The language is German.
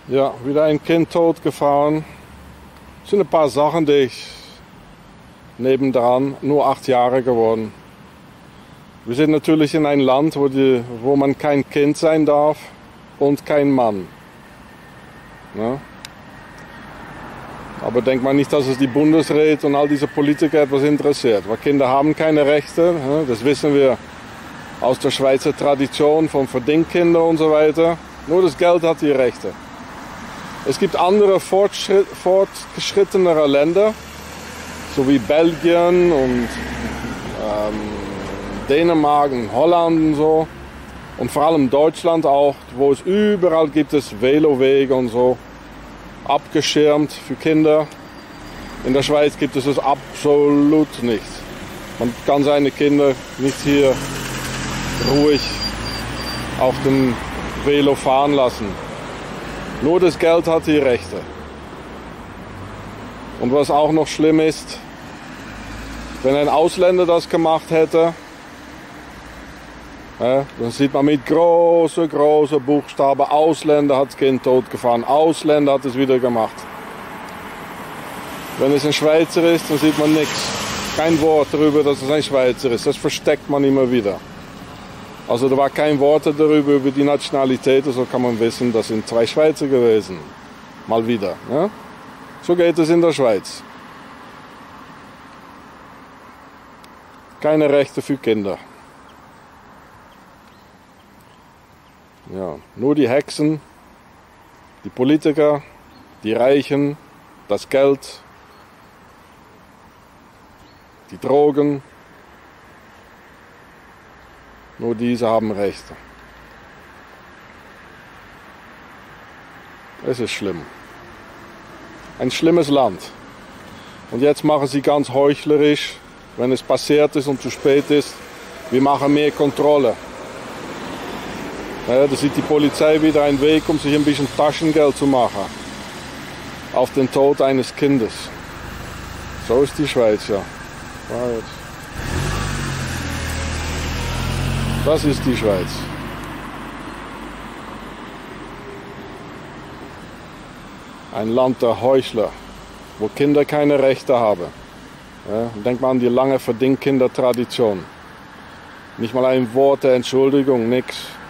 Ja, wieder ein Kind totgefahren. Das sind ein paar Sachen, die ich nebendran, nur 8 Jahre geworden. Wir sind natürlich in einem Land, wo man kein Kind sein darf und kein Mann. Ja? Aber denkt man nicht, dass es die Bundesräte und all diese Politiker etwas interessiert. Weil Kinder haben keine Rechte, ja? Das wissen wir aus der Schweizer Tradition von Verdingkindern und so weiter. Nur das Geld hat die Rechte. Es gibt andere fortgeschrittenere Länder, so wie Belgien und Dänemark und Holland und so. Und vor allem Deutschland auch, wo es überall gibt es Velowege und so, abgeschirmt für Kinder. In der Schweiz gibt es das absolut nicht. Man kann seine Kinder nicht hier ruhig auf dem Velo fahren lassen. Nur das Geld hat die Rechte. Und was auch noch schlimm ist, wenn ein Ausländer das gemacht hätte, dann sieht man mit großen Buchstaben, Ausländer hat das Kind totgefahren, Ausländer hat es wieder gemacht. Wenn es ein Schweizer ist, dann sieht man nichts. Kein Wort darüber, dass es ein Schweizer ist. Das versteckt man immer wieder. Also da war kein Wort darüber, über die Nationalität, so kann man wissen, das sind 2 Schweizer gewesen. Mal wieder. Ja? So geht es in der Schweiz. Keine Rechte für Kinder. Ja, nur die Hexen, die Politiker, die Reichen, das Geld, die Drogen. Nur diese haben Rechte. Es ist schlimm. Ein schlimmes Land. Und jetzt machen sie ganz heuchlerisch, wenn es passiert ist und zu spät ist, wir machen mehr Kontrolle. Ja, da sieht die Polizei wieder einen Weg, um sich ein bisschen Taschengeld zu machen. Auf den Tod eines Kindes. So ist die Schweiz, ja. Das ist die Schweiz. Ein Land der Heuchler, wo Kinder keine Rechte haben. Ja, denk mal an die lange Verdingkindertradition. Nicht mal ein Wort der Entschuldigung, nix.